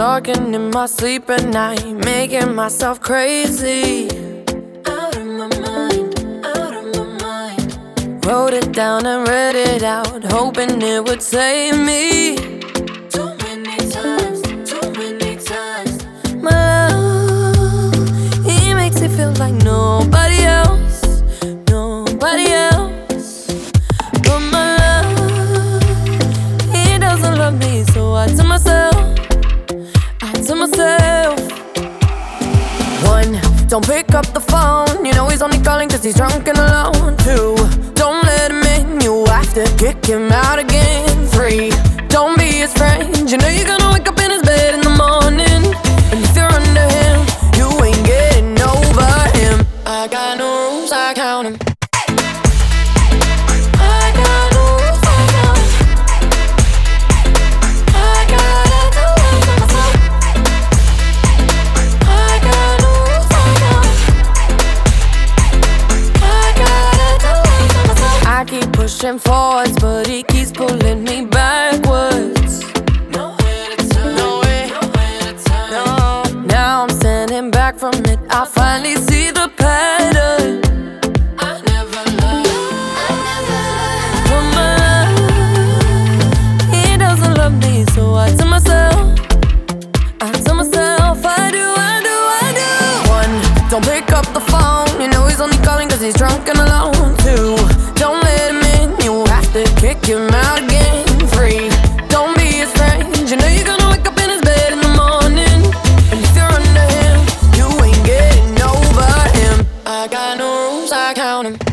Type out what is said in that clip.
talking in my sleep at night, making myself crazy. Out of my mind, out of my mind. Wrote it down and read it out, hoping it would save me. Too many times, too many times. My love, he makes me feel like nobody else, nobody else. But my love, he doesn't love me, so I tell myself, one, don't pick up the phone, you know he's only calling cause he's drunk and alone. Two, don't let him in, you have to kick him out again. Three, don't be his friend, you know you're gonna wake up in his bed in the morning. And if you're under him, you ain't getting over him. I got no rules, I count him. Pushing forwards, but he keeps pulling me backwards. Nowhere to turn, nowhere to turn. No. Now I'm standing back from it, I finally see the pattern. I never loved, But my love, he doesn't love me, so I tell myself, I do. One, don't pick up the phone, you know he's only calling cause he's drunk and alone. Two, don't let him in, you have to kick him out again. Three, don't be his friend, you know you're gonna wake up in his bed in the morning. And if you're under him, you ain't getting over him. I got no rules, I count him.